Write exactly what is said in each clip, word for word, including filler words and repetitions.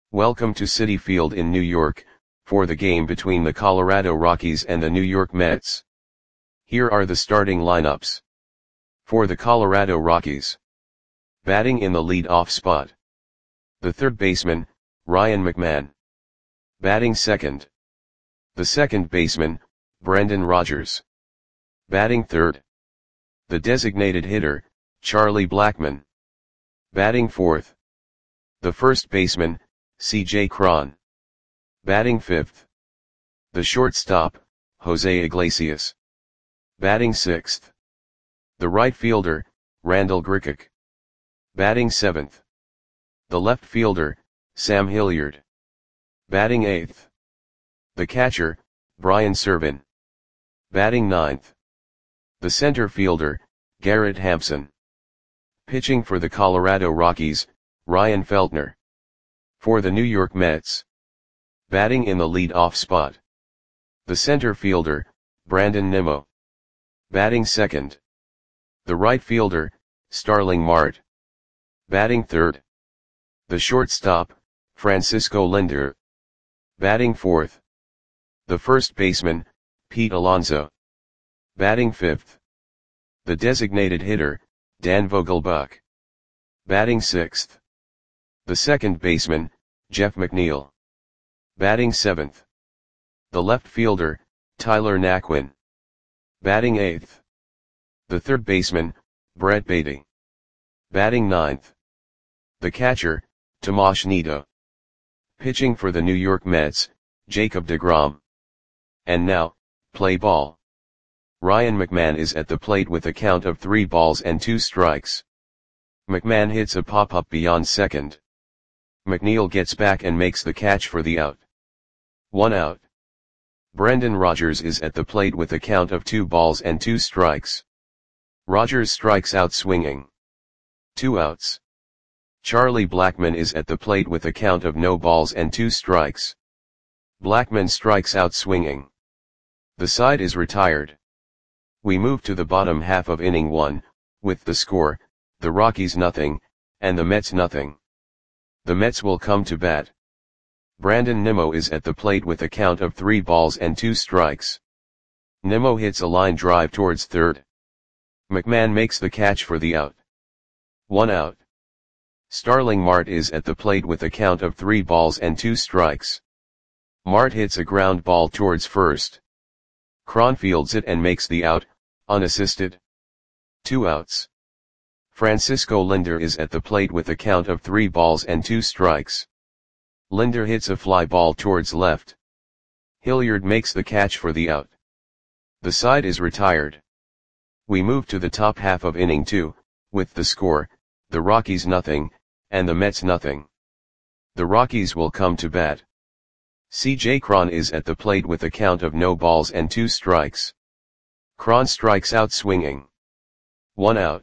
Welcome to Citi Field in New York, for the game between the Colorado Rockies and the New York Mets. Here are the starting lineups. For the Colorado Rockies. Batting in the lead-off spot. The third baseman, Ryan McMahon. Batting second. The second baseman, Brendan Rodgers. Batting third. The designated hitter, Charlie Blackmon. Batting fourth. The first baseman, C J Cron. Batting fifth. The shortstop, Jose Iglesias. Batting sixth. The right fielder, Randal Grichuk. Batting seventh. The left fielder, Sam Hilliard. Batting eighth. The catcher, Brian Serven. Batting ninth. The center fielder, Garrett Hampson. Pitching for the Colorado Rockies, Ryan Feltner. For the New York Mets. Batting in the lead-off spot. The center fielder, Brandon Nimmo. Batting second. The right fielder, Starling Marte. Batting third. The shortstop, Francisco Lindor. Batting fourth. The first baseman, Pete Alonso. Batting fifth. The designated hitter, Dan Vogelbach. Batting sixth. The second baseman, Jeff McNeil. Batting seventh. The left fielder, Tyler Naquin. Batting eighth. The third baseman, Brett Baty. Batting ninth. The catcher, Tomas Nido. Pitching for the New York Mets, Jacob deGrom. And now, play ball. Ryan McMahon is at the plate with a count of three balls and two strikes. McMahon hits a pop-up beyond second. McNeil gets back and makes the catch for the out. One out. Brendan Rodgers is at the plate with a count of two balls and two strikes. Rodgers strikes out swinging. Two outs. Charlie Blackmon is at the plate with a count of no balls and two strikes. Blackmon strikes out swinging. The side is retired. We move to the bottom half of inning one, with the score, the Rockies nothing, and the Mets nothing. The Mets will come to bat. Brandon Nimmo is at the plate with a count of three balls and two strikes. Nimmo hits a line drive towards third. McMahon makes the catch for the out. One out. Starling Marte is at the plate with a count of three balls and two strikes. Marte hits a ground ball towards first. Cron fields it and makes the out, unassisted. Two outs. Francisco Lindor is at the plate with a count of three balls and two strikes. Lindor hits a fly ball towards left. Hilliard makes the catch for the out. The side is retired. We move to the top half of inning two, with the score, the Rockies nothing, and the Mets nothing. The Rockies will come to bat. C J Cron is at the plate with a count of no balls and two strikes. Cron strikes out swinging. One out.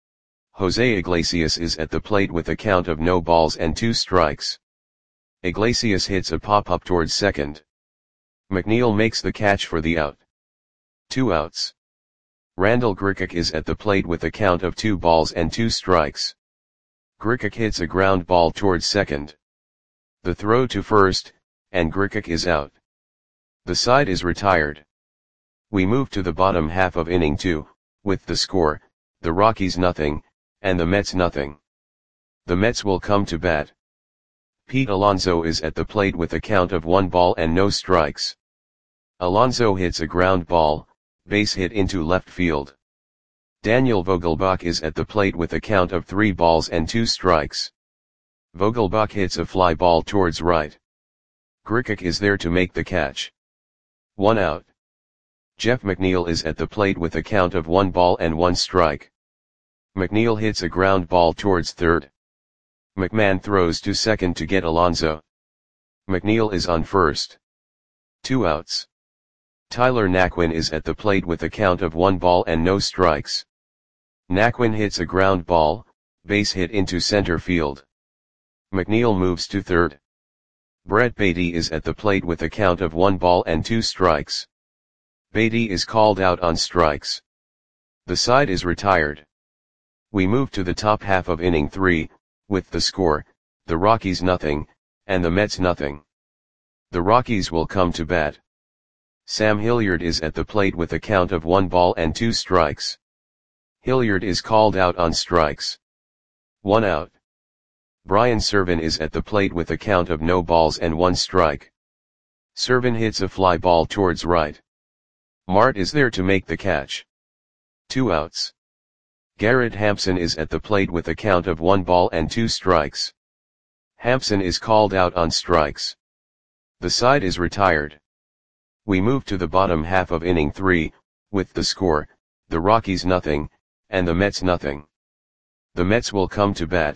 Jose Iglesias is at the plate with a count of no balls and two strikes. Iglesias hits a pop-up towards second. McNeil makes the catch for the out. Two outs. Randal Grichuk is at the plate with a count of two balls and two strikes. Grichuk hits a ground ball towards second. The throw to first, and Grichuk is out. The side is retired. We move to the bottom half of inning two, with the score, the Rockies nothing, and the Mets nothing. The Mets will come to bat. Pete Alonso is at the plate with a count of one ball and no strikes. Alonso hits a ground ball, base hit into left field. Daniel Vogelbach is at the plate with a count of three balls and two strikes. Vogelbach hits a fly ball towards right. Grichuk is there to make the catch. One out. Jeff McNeil is at the plate with a count of one ball and one strike. McNeil hits a ground ball towards third. McMahon throws to second to get Alonso. McNeil is on first. Two outs. Tyler Naquin is at the plate with a count of one ball and no strikes. Naquin hits a ground ball, base hit into center field. McNeil moves to third. Brett Baty is at the plate with a count of one ball and two strikes. Baty is called out on strikes. The side is retired. We move to the top half of inning three, with the score, the Rockies nothing, and the Mets nothing. The Rockies will come to bat. Sam Hilliard is at the plate with a count of one ball and two strikes. Hilliard is called out on strikes. One out. Brian Serven is at the plate with a count of no balls and one strike. Serven hits a fly ball towards right. Mart is there to make the catch. Two outs. Garrett Hampson is at the plate with a count of one ball and two strikes. Hampson is called out on strikes. The side is retired. We move to the bottom half of inning three, with the score, the Rockies nothing, and the Mets nothing. The Mets will come to bat.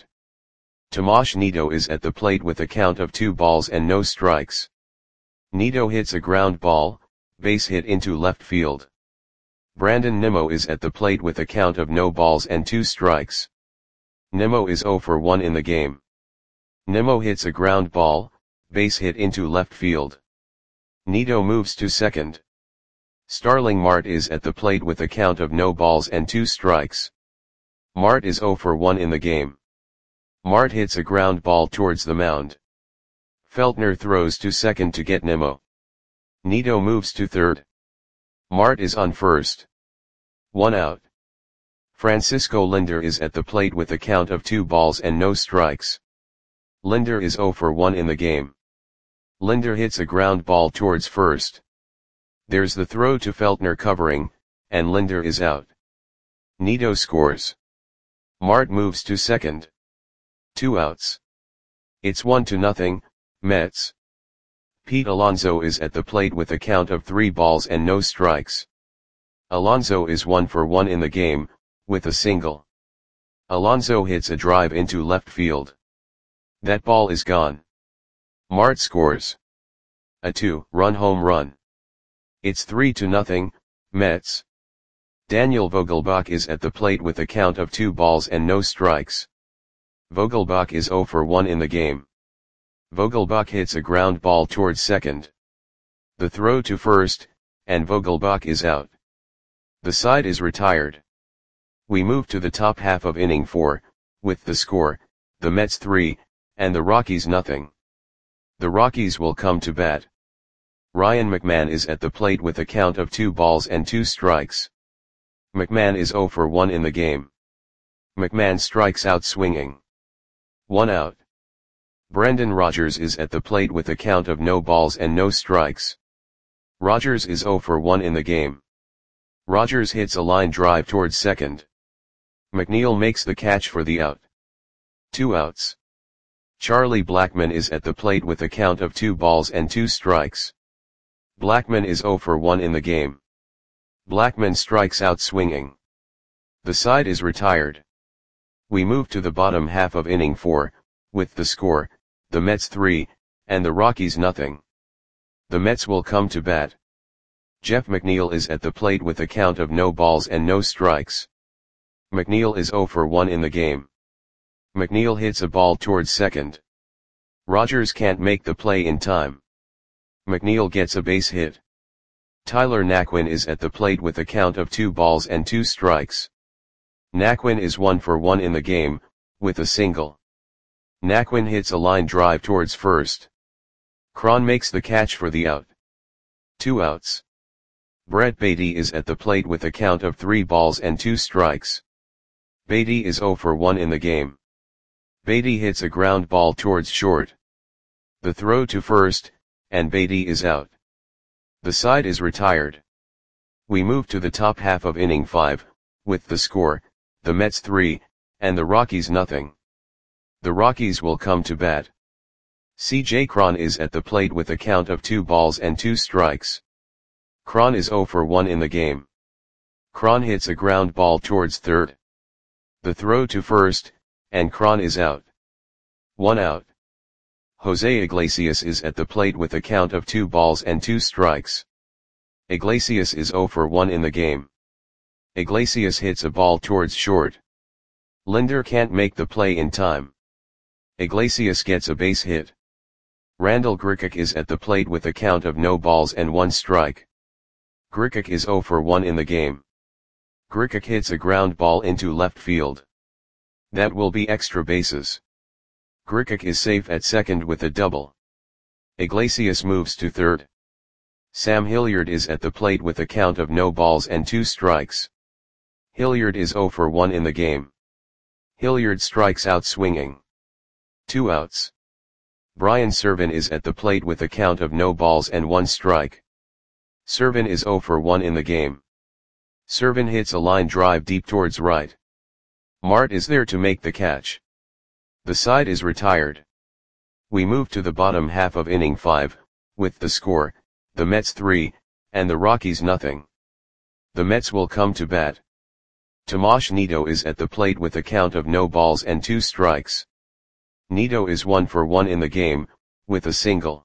Tomas Nido is at the plate with a count of two balls and no strikes. Nido hits a ground ball, base hit into left field. Brandon Nimmo is at the plate with a count of no balls and two strikes. Nimmo is zero for one in the game. Nimmo hits a ground ball, base hit into left field. Nido moves to second. Starling Marte is at the plate with a count of no balls and two strikes. Marte is zero for one in the game. Marte hits a ground ball towards the mound. Feltner throws to second to get Nimmo. Nido moves to third. Marte is on first. One out. Francisco Lindor is at the plate with a count of two balls and no strikes. Lindor is zero for one in the game. Lindor hits a ground ball towards first. There's the throw to Feltner covering, and Lindor is out. Nido scores. Marte moves to second. Two outs. It's one to nothing, Mets. Pete Alonso is at the plate with a count of three balls and no strikes. Alonso is one for one in the game, with a single. Alonso hits a drive into left field. That ball is gone. Marte scores. A two-run home run. It's three to nothing, Mets. Daniel Vogelbach is at the plate with a count of two balls and no strikes. Vogelbach is zero for one in the game. Vogelbach hits a ground ball towards second. The throw to first, and Vogelbach is out. The side is retired. We move to the top half of inning four, with the score, the Mets three, and the Rockies nothing. The Rockies will come to bat. Ryan McMahon is at the plate with a count of two balls and two strikes. McMahon is zero for one in the game. McMahon strikes out swinging. One out. Brendan Rodgers is at the plate with a count of no balls and no strikes. Rodgers is zero for one in the game. Rodgers hits a line drive towards second. McNeil makes the catch for the out. Two outs. Charlie Blackmon is at the plate with a count of two balls and two strikes. Blackmon is zero for one in the game. Blackmon strikes out swinging. The side is retired. We move to the bottom half of inning four, with the score, the Mets three, and the Rockies nothing. The Mets will come to bat. Jeff McNeil is at the plate with a count of no balls and no strikes. McNeil is zero for one in the game. McNeil hits a ball towards second. Rodgers can't make the play in time. McNeil gets a base hit. Tyler Naquin is at the plate with a count of two balls and two strikes. Naquin is one for one in the game, with a single. Naquin hits a line drive towards first. Cron makes the catch for the out. Two outs. Brett Baty is at the plate with a count of three balls and two strikes. Baty is zero for one in the game. Baty hits a ground ball towards short. The throw to first, and Baty is out. The side is retired. We move to the top half of inning five, with the score, the Mets three, and the Rockies nothing. The Rockies will come to bat. C J Cron is at the plate with a count of two balls and two strikes. Cron is zero for one in the game. Cron hits a ground ball towards third. The throw to first, and Cron is out. One out. Jose Iglesias is at the plate with a count of two balls and two strikes. Iglesias is zero for one in the game. Iglesias hits a ball towards short. Lindor can't make the play in time. Iglesias gets a base hit. Randall Grichuk is at the plate with a count of no balls and one strike. Grichuk is zero for one in the game. Grichuk hits a ground ball into left field. That will be extra bases. Grichuk is safe at second with a double. Iglesias moves to third. Sam Hilliard is at the plate with a count of no balls and two strikes. Hilliard is zero for one in the game. Hilliard strikes out swinging. Two outs. Brian Serven is at the plate with a count of no balls and one strike. Serven is zero for one in the game. Serven hits a line drive deep towards right. Mart is there to make the catch. The side is retired. We move to the bottom half of inning five, with the score, the Mets three, and the Rockies nothing. The Mets will come to bat. Tomas Nido is at the plate with a count of no balls and two strikes. Nido is one for one in the game, with a single.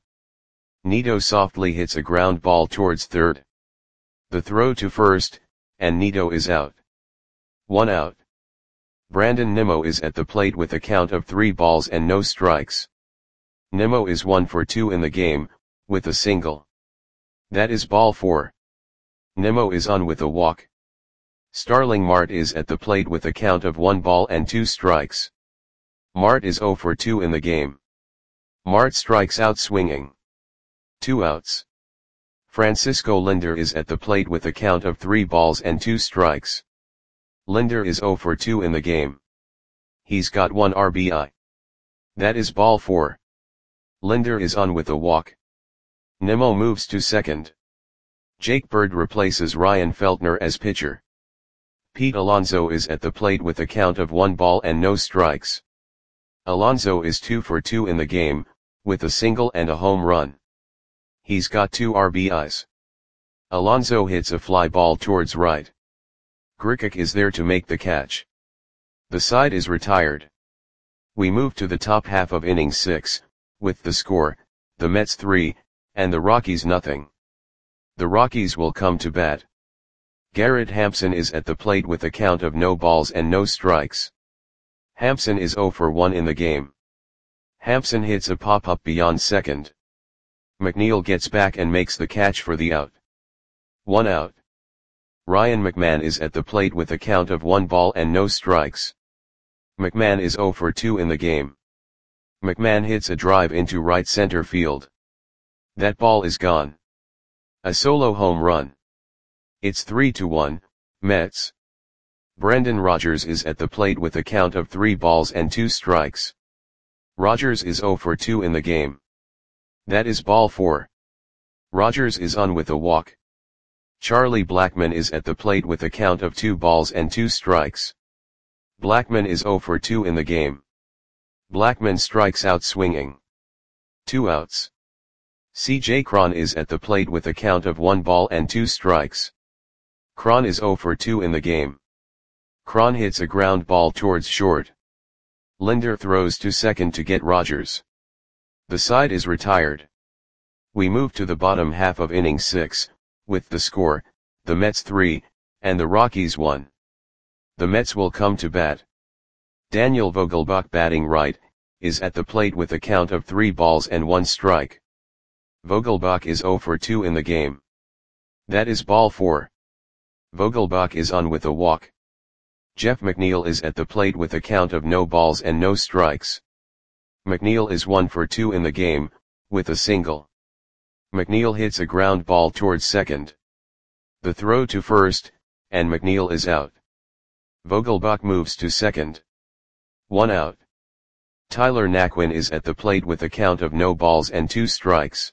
Nido softly hits a ground ball towards third. The throw to first, and Nido is out. One out. Brandon Nimmo is at the plate with a count of three balls and no strikes. Nimmo is one for two in the game, with a single. That is ball four. Nimmo is on with a walk. Starling Marte is at the plate with a count of one ball and two strikes. Marte is zero for two in the game. Marte strikes out swinging. Two outs. Francisco Lindor is at the plate with a count of three balls and two strikes. Lindor is zero for two in the game. He's got one R B I. That is ball four. Lindor is on with a walk. Nimmo moves to second. Jake Bird replaces Ryan Feltner as pitcher. Pete Alonso is at the plate with a count of one ball and no strikes. Alonso is two for two in the game, with a single and a home run. He's got two R B Is. Alonso hits a fly ball towards right. Grichuk is there to make the catch. The side is retired. We move to the top half of inning six, with the score, the Mets three, and the Rockies nothing. The Rockies will come to bat. Garrett Hampson is at the plate with a count of no balls and no strikes. Hampson is zero for one in the game. Hampson hits a pop-up beyond second. McNeil gets back and makes the catch for the out. One out. Ryan McMahon is at the plate with a count of one ball and no strikes. McMahon is zero for two in the game. McMahon hits a drive into right center field. That ball is gone. A solo home run. It's three to one, Mets. Brendan Rodgers is at the plate with a count of three balls and two strikes. Rodgers is zero for two in the game. That is ball four. Rodgers is on with a walk. Charlie Blackmon is at the plate with a count of two balls and two strikes. Blackmon is zero for two in the game. Blackmon strikes out swinging. Two outs. C J Cron is at the plate with a count of one ball and two strikes. Cron is zero for two in the game. Cron hits a ground ball towards short. Lindor throws to second to get Rodgers. The side is retired. We move to the bottom half of inning six, with the score, the Mets three, and the Rockies one. The Mets will come to bat. Daniel Vogelbach batting right, is at the plate with a count of three balls and one strike. Vogelbach is zero for two in the game. That is ball four. Vogelbach is on with a walk. Jeff McNeil is at the plate with a count of no balls and no strikes. McNeil is one for two in the game, with a single. McNeil hits a ground ball towards second. The throw to first, and McNeil is out. Vogelbach moves to second. One out. Tyler Naquin is at the plate with a count of no balls and two strikes.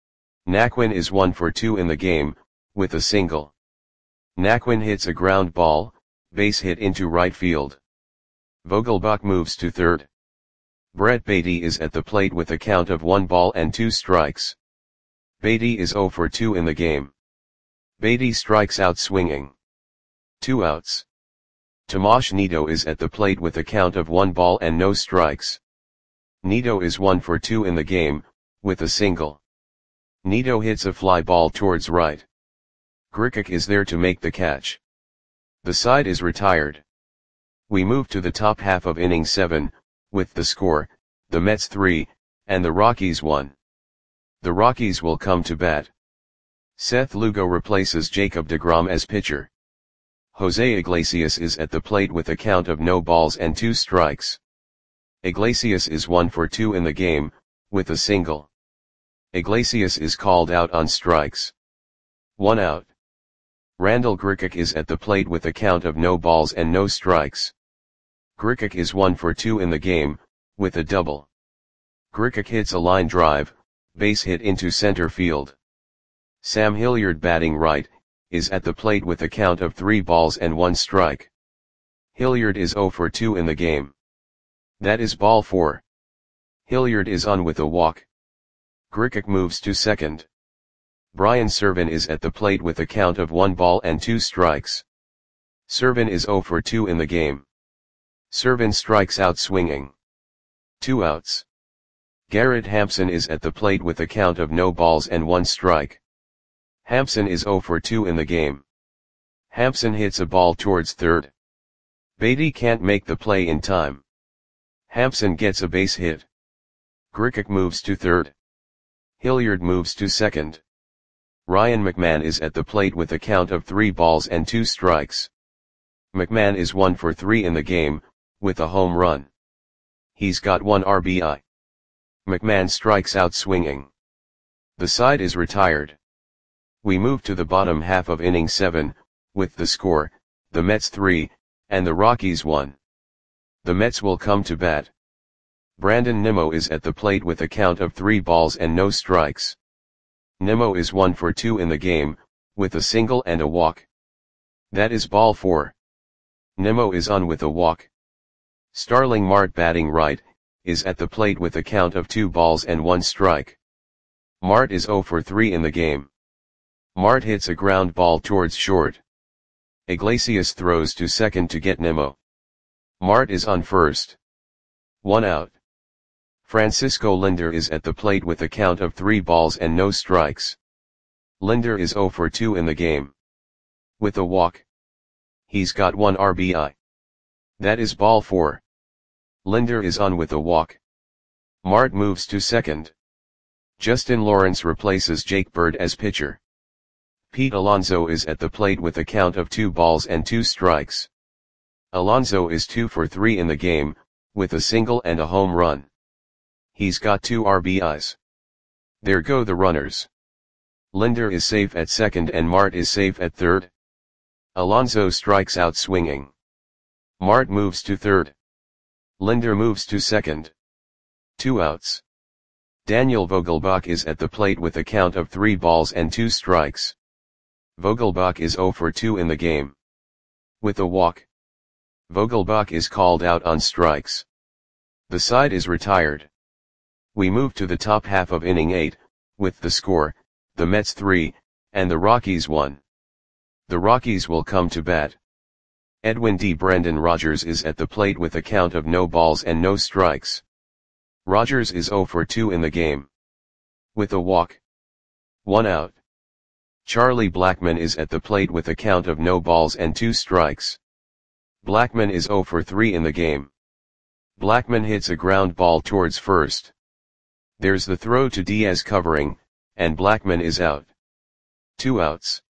Naquin is one for two in the game, with a single. Naquin hits a ground ball, base hit into right field. Vogelbach moves to third. Brett Baty is at the plate with a count of one ball and two strikes. Baty is zero for two in the game. Baty strikes out swinging. Two outs. Tomas Nido is at the plate with a count of one ball and no strikes. Nido is one for two in the game, with a single. Nido hits a fly ball towards right. Grichuk is there to make the catch. The side is retired. We move to the top half of inning seven, with the score, the Mets three, and the Rockies one. The Rockies will come to bat. Seth Lugo replaces Jacob deGrom as pitcher. Jose Iglesias is at the plate with a count of no balls and two strikes. Iglesias is one for two in the game, with a single. Iglesias is called out on strikes. One out. Randal Grichuk is at the plate with a count of no balls and no strikes. Grichuk is one for two in the game, with a double. Grichuk hits a line drive, base hit into center field. Sam Hilliard, batting right, is at the plate with a count of three balls and one strike. Hilliard is zero for two in the game. That is ball four. Hilliard is on with a walk. Grichuk moves to second. Brian Serven is at the plate with a count of one ball and two strikes. Serven is zero for two in the game. Serven strikes out swinging. Two outs. Garrett Hampson is at the plate with a count of no balls and one strike. Hampson is zero for two in the game. Hampson hits a ball towards third. Beatty can't make the play in time. Hampson gets a base hit. Grichuk moves to third. Hilliard moves to second. Ryan McMahon is at the plate with a count of three balls and two strikes. McMahon is one for three in the game, with a home run. He's got one R B I. McMahon strikes out swinging. The side is retired. We move to the bottom half of inning seven, with the score, the Mets three, and the Rockies one. The Mets will come to bat. Brandon Nimmo is at the plate with a count of three balls and no strikes. Nimmo is one for two in the game, with a single and a walk. That is ball four. Nimmo is on with a walk. Starling Marte, batting right, is at the plate with a count of two balls and one strike. Marte is zero for three in the game. Marte hits a ground ball towards short. Iglesias throws to second to get Nimmo. Marte is on first. One out. Francisco Lindor is at the plate with a count of three balls and no strikes. Lindor is zero for two in the game. With a walk. He's got one R B I. That is ball four. Lindor is on with a walk. Marte moves to second. Justin Lawrence replaces Jake Bird as pitcher. Pete Alonso is at the plate with a count of two balls and two strikes. Alonso is two for three in the game, with a single and a home run. He's got two R B Is. There go the runners. Lindor is safe at second and Marte is safe at third. Alonso strikes out swinging. Marte moves to third. Lindor moves to second. Two outs. Daniel Vogelbach is at the plate with a count of three balls and two strikes. Vogelbach is zero for two in the game. With a walk. Vogelbach is called out on strikes. The side is retired. We move to the top half of inning eight, with the score, the Mets three, and the Rockies one. The Rockies will come to bat. Edwin D. Brendan Rodgers is at the plate with a count of no balls and no strikes. Rodgers is zero for two in the game. With a walk. One out. Charlie Blackmon is at the plate with a count of no balls and two strikes. Blackmon is zero for three in the game. Blackmon hits a ground ball towards first. There's the throw to Diaz covering, and Blackmon is out. Two outs.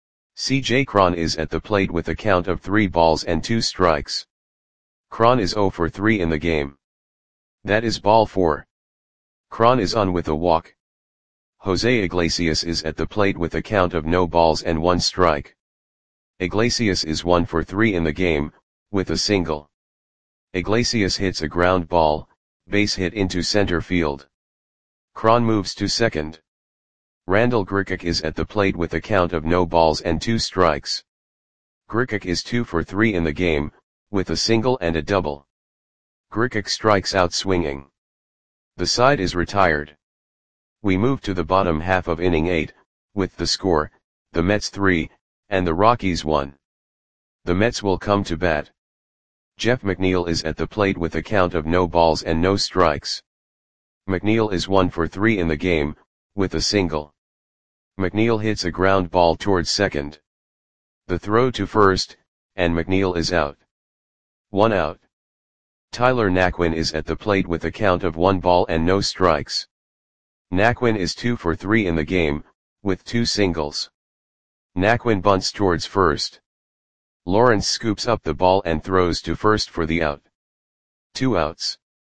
C J Cron is at the plate with a count of three balls and two strikes. Cron is zero for three in the game. That is ball four. Cron is on with a walk. Jose Iglesias is at the plate with a count of no balls and one strike. Iglesias is one for three in the game, with a single. Iglesias hits a ground ball, base hit into center field. Cron moves to second. Randal Grichuk is at the plate with a count of no balls and two strikes. Grichuk is two for three in the game, with a single and a double. Grichuk strikes out swinging. The side is retired. We move to the bottom half of inning eight, with the score, the Mets three, and the Rockies one. The Mets will come to bat. Jeff McNeil is at the plate with a count of no balls and no strikes. McNeil is one for three in the game, with a single. McNeil hits a ground ball towards second. The throw to first, and McNeil is out. One out. Tyler Naquin is at the plate with a count of one ball and no strikes. Naquin is two for three in the game, with two singles. Naquin bunts towards first. Lawrence scoops up the ball and throws to first for the out. Two outs.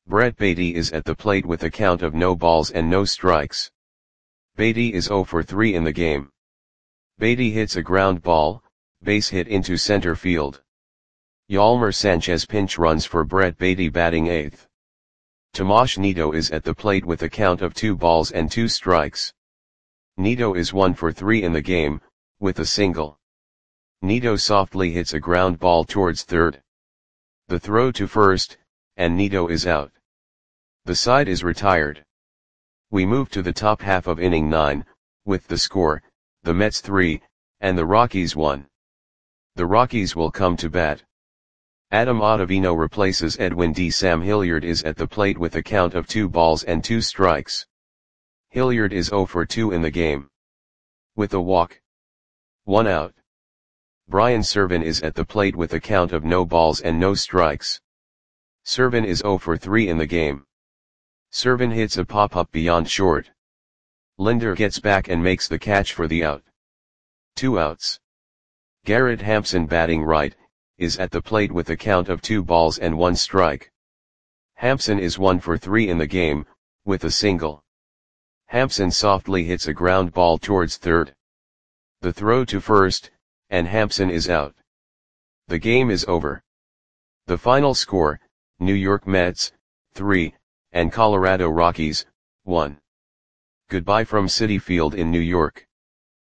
Brett Baty is at the plate with a count of no balls and no strikes. Baty is zero for three in the game. Baty hits a ground ball, base hit into center field. Yolmer Sanchez pinch runs for Brett Baty batting eighth. Tomas Nido is at the plate with a count of two balls and two strikes. Nido is one for three in the game, with a single. Nido softly hits a ground ball towards third. The throw to first, and Nido is out. The side is retired. We move to the top half of inning nine, with the score, the Mets three, and the Rockies one. The Rockies will come to bat. Adam Ottavino replaces Edwin D. Sam Hilliard is at the plate with a count of two balls and two strikes. Hilliard is zero for two in the game. With a walk. One out. Brian Serven is at the plate with a count of no balls and no strikes. Serven is zero for three in the game. Serven hits a pop-up beyond short. Linder gets back and makes the catch for the out. Two outs. Garrett Hampson batting right, is at the plate with a count of two balls and one strike. Hampson is one for three in the game, with a single. Hampson softly hits a ground ball towards third. The throw to first, and Hampson is out. The game is over. The final score, New York Mets, three, and Colorado Rockies, one. Goodbye from Citi Field in New York.